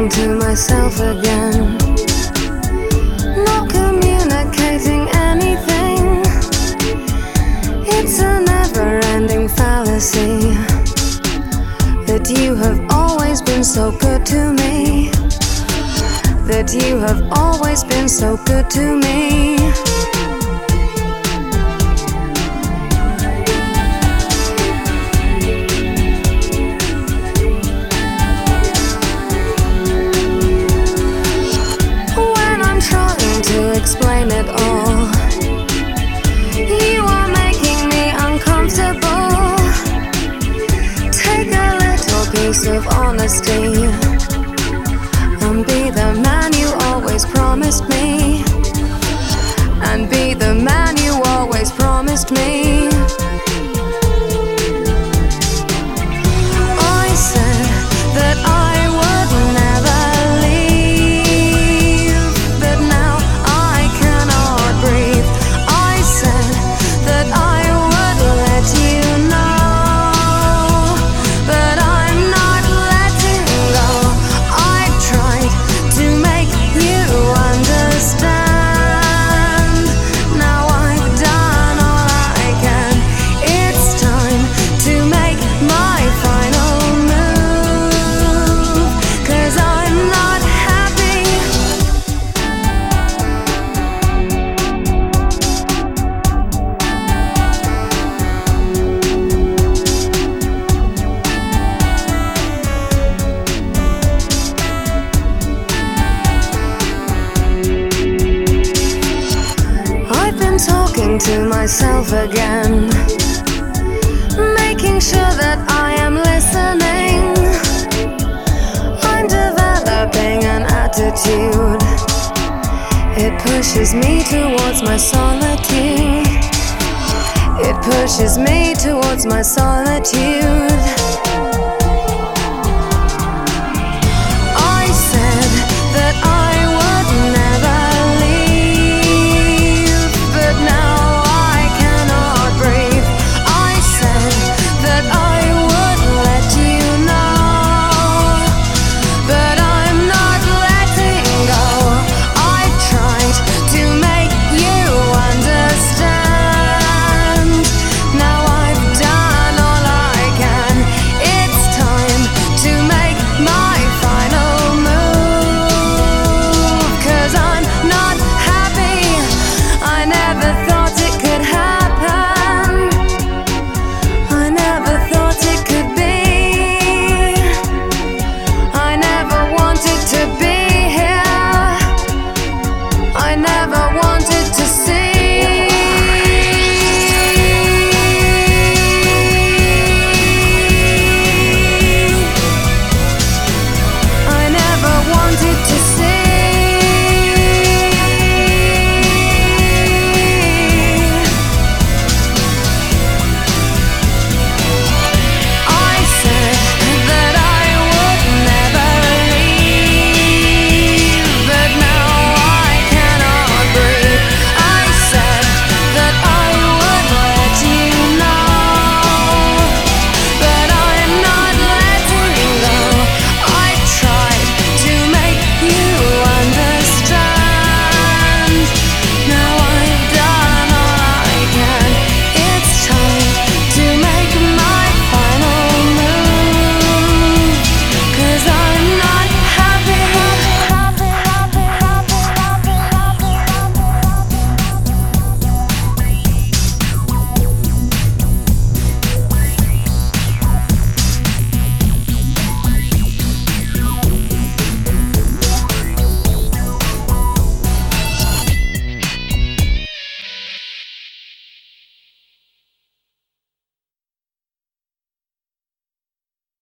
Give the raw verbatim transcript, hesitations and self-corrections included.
talking to myself again, not communicating anything. It's a never-ending fallacy that you have always been so good to me, that you have always been so good to me. When I'm trying to explain it all, you are making me uncomfortable. Take a little piece of honesty and be the man you always promised me, and be the man you always promised me. I said that I would never leave, but now I cannot breathe. I said that I would let you know, but I'm not letting go. I've tried to make you understand. Now I've done all I can. It's time to make my final move, 'cause I'm not happy. I've been talking to myself again, making sure that I am listening. I'm developing an attitude, it pushes me towards my solitude. It pushes me towards my solitude.